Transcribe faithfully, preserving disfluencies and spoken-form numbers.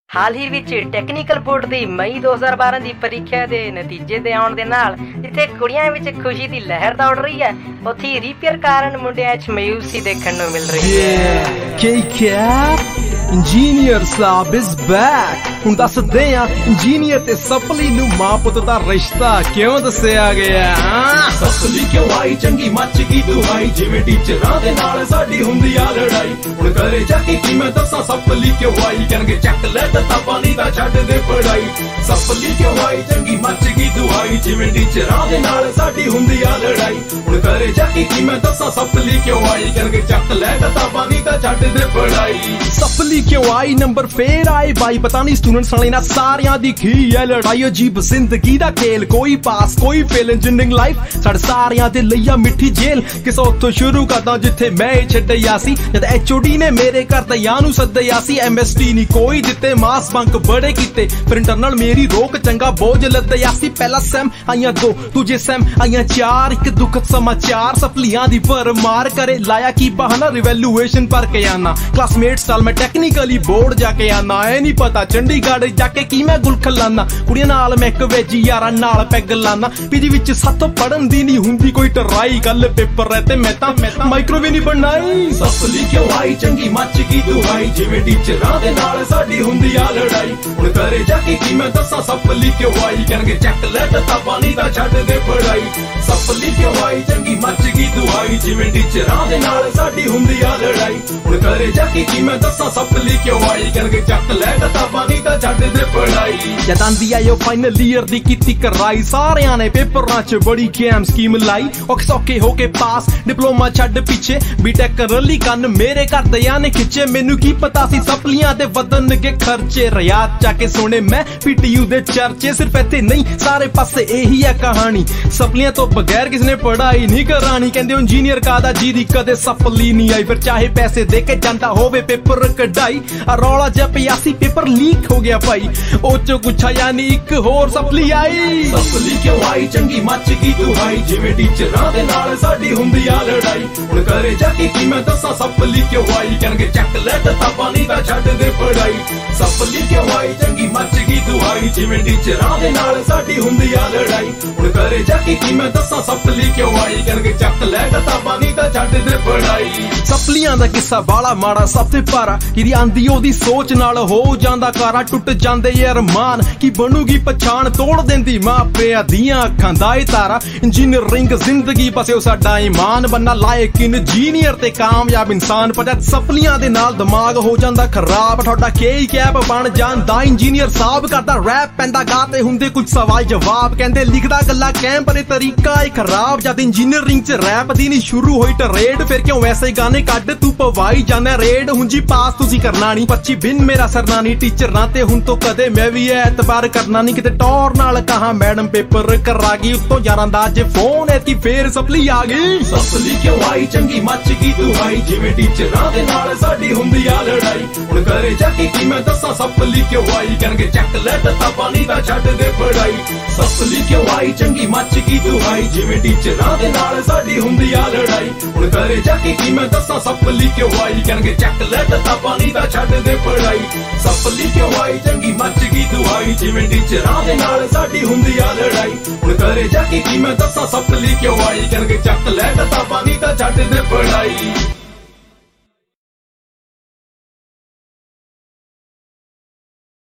ਹਾਲ ਹੀ ਵਿੱਚ technical board ਦੀ ਮਈ ਦੋ ਹਜ਼ਾਰ ਬਾਰਾਂ ਦੀ ਪ੍ਰੀਖਿਆ ਦੇ ਨਤੀਜੇ ਦੇ ਆਉਣ ਦੇ ਨਾਲ ਜਿੱਥੇ ਕੁੜੀਆਂ ਵਿੱਚ ਖੁਸ਼ੀ ਦੀ ਲਹਿਰ ਦੌੜ ਰਹੀ ਹੈ, ਉੱਥੇ ਰੀਪੇਅਰ ਕਾਰਨ ਮੁੰਡਿਆਂ 'ਚ ਮਾਯੂਸੀ ਦੇਖਣ ਨੂੰ ਮਿਲ ਰਹੀ ਹੈ। Engineer sahib is back. ਹੁਣ ਦੱਸਦੇ ਆ ਇੰਜੀਨੀਅਰ ਤੇ ਸਪਲੀ ਨੂੰ ਮਾਂ ਪੁੱਤ ਦਾ ਰਿਸ਼ਤਾ ਕਿਉਂ ਦੱਸਿਆ ਗਿਆ। ਸਪਲੀ ਕਿਉਂ ਆਈ ਚੰਗੀ ਮੱਚ ਗਈ ਦੁਹਾਈ, ਜਿਵੇਂ ਟੀਚਰਾਂ ਦੇ ਨਾਲ ਸਾਡੀ ਹੁੰਦੀ ਆ ਲੜਾਈ। ਹੁਣ ਘਰੇ ਜਾ ਕੇ ਕੀ ਮੈਂ ਦੱਸਾਂ ਸਪਲੀ ਕਿਉਂ ਆਈ, ਕਹਿਣਗੇ ਚੱਕ ਲੈ ਤਾਂ ਪਾਣੀ ਦਾ ਛੱਡ ਦੇ ਪੜਾਈ। ਸਪਲੀ ਕਿਉਂ ਆਈ ਚੰਗੀ ਮੱਚ ਗਈ ਦੁਹਾਈ, ਜਿਵੇਂ ਟੀਚਰਾਂ ਦੇ ਨਾਲ ਸਾਡੀ ਹੁੰਦੀ ਆ ਲੜਾਈ। ਹੁਣ ਘਰੇ ਜਾ ਕੇ ਕੀ ਮੈਂ ਦੱਸਾਂ ਸਪਲੀ ਕਿਉਂ ਆਈ, ਕਹਿਣਗੇ ਚੱਕ ਲੈ ਤਾਂ ਪਾਣੀ ਦਾ ਛੱਡ ਦੇ ਪੜਾਈ। ਸਪਲੀ क्यों आई नंबर फेर आए भाई, पता नहीं स्टूडेंट्स वाले ना सारियां दी खी है लड़ाई। अजीब जिंदगी दा खेल, कोई पास कोई फेल। इंजीनियरिंग लाइफ साडे सारियां दे लईया मिठी जेल। किस उत्थों शुरू करदा जिथे मैं छड्डिया सी, जद एचओडी ने मेरे घर दयां नू सद्दिया सी। एमएसटी नहीं कोई दिते, मास बंक बड़े कीते, पर इंटरनल मेरी रोक चंगा बोझ लद्दिया सी। पहला सैम आईयां दो, दूजे सैम आईयां चार, एक दुखद समाचार सपलियां दी भरमार करे। लाया की बहाना रिवैल्यूएशन भर के आना, क्लासमेट्स नाल मैं टेक्निकल बोर्ड जाके आना। ए नहीं पता चंडीगढ़ जाके की मैं गुलखल लाना, कुड़ियां नाल मैं एक वेजी यारां नाल पैग लाना। पीजी विच सत पढ़न दी नहीं हुंदी कोई टराई, कल पेपर है ते मैं तां माइक्रो भी नहीं बनाई। सपली क्यों आई चंगी मच गई दुहाई, जिवें टीचरां दे नाल साडी हुंदी आ लड़ाई। हुण घरे जाके की मैं दस्सां सपली क्यों आई, कहणगे चक ले तां पानी दा छड्ड दे पढ़ाई। सपली क्यों आई चंगी मच गई दुहाई, जिवें टीचरां दे नाल साडी हुंदी आ लड़ाई। हुण घरे जाके की मैं दस्सां सपली क्यों आई, कहणगे चक ले तां पानी दा छड्ड दे पढ़ाई। जद आंदी आई फाइनल ईयर दी कीती कराई, सारियां ने पेपरां च बड़ी कैम स्कीम लाई। औखे सौखे होके पास डिप्लोमा छड्ड पिछे, बीटेक रली कन्न मेरे घर दयां ने खिचे। मैनू की पता सी सपलियां दे वदन के खर्चे, रियाद जाके सोने मैं पीटीयू दे चर्चे। सिर्फ इत्थे नहीं सारे पासे यही है कहानी, सपलियां तो बगैर किसने पढ़ाई नहीं करानी। कहंदे इंजीनियर कादा जी दी कदे सपली नहीं आई, फिर चाहे पैसे दे के जांदा होवे पेपर कढाई। रौला जब पियासी पेपर लीक हो गया भाई, ओ चो कुछ यानी एक होर सपली आई। सपली क्यों आई चंगी मच गई दुहाई, जिवें टीचरां दे नाल साडी हुंदी आ लड़ाई। हुण घरे जाके की मैं दस्सां सपली क्यों आई, कहणगे चक ले तां पानी दा छड्ड दे पढ़ाई। सपली क्यों आई चंगी मच गई दुहाई, जिवें टीचरां दे नाल साडी हुंदी आ लड़ाई। हुण घरे जाके की मैं दस्सां सपली क्यों आई, कहणगे चक ले तां पानी दा छड्ड दे पढ़ाई। सपलियां दा किस्सा बाला माड़ा सब ते पारा, जिहदी आंदी ओदी सोच नाल हो जांदा कारा। टुट जांदे अरमान की बनूगी पछाण, तोड़ देंदी मां पिया दियां अखां दा ए तारा। इंजीनियरिंग जिंदगी बसे साडा ईमान, बनना लायक इंजीनियर ते कामयाब इंसान। पर जद सपलियां दे नाल दिमाग हो जांदा खराब, तुहाडा के कैप बन जांदा इंजीनियर साहब। करदा रैप पैंदा गाते हुंदे कुछ सवाल जवाब, कहंदे लिखदा गल्ला कैम पर तरीका है खराब। जद इंजीनियरिंग च रैप दी नहीं शुरू होई टरेड, फिर क्यों ऐसे गाने कड्ड तू पवाई जाना रेड। हुण जी पास तुसी करना नहीं, पच्ची बिन मेरा सरना नहीं। टीचर ना ते हुण तो कदे मैं भी एतबार करना नहीं, किते टौर नाल कहा मैडम पेपर करा गई। उत्तों यारां दा अज फोन ऐ कि फेर सपली आ गई। सपली क्यों आई चंगी मच गई दुहाई, जिवें टीचरां दे नाल साडी हुंदी आ लड़ाई। हुण घरे जाके की मैं दस्सां सपली क्यों आई, कहणगे चक ले तां पानी दा छड्ड दे पढ़ाई। सपली क्यों आई चंगी मच गई दुहाई, जिवें टीचरां दे नाल साडी हुंदी आ लड़ाई। हुण घरे जाके की मैं दस्सां सपली क्यों आई, कहणगे चक ले तां पानी दा छड्ड दे पढ़ाई। सपली क्यों आई चंगी मच गई दुहाई, जिवें टीचरां दे नाल साडी हुंदी आ लड़ाई। हुण घरे जाके की मैं दस्सां सपली क्यों आई, कहणगे चक ले तां पानी दा छड्ड दे पढ़ाई।